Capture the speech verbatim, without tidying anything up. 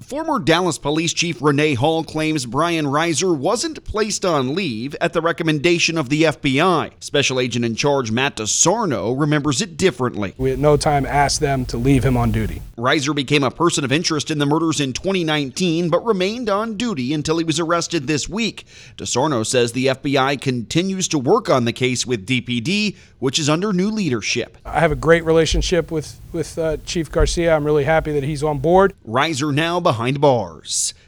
Former Dallas Police Chief Renee Hall claims Brian Reiser wasn't placed on leave at the recommendation of the F B I. Special Agent in Charge Matt DeSarno remembers it differently. We at no time asked them to leave him on duty. Reiser became a person of interest in the murders in twenty nineteen, but remained on duty until he was arrested this week. DeSarno says the F B I continues to work on the case with D P D, which is under new leadership. I have a great relationship with, with uh, Chief Garcia. I'm really happy that he's on board. Reiser now behind bars.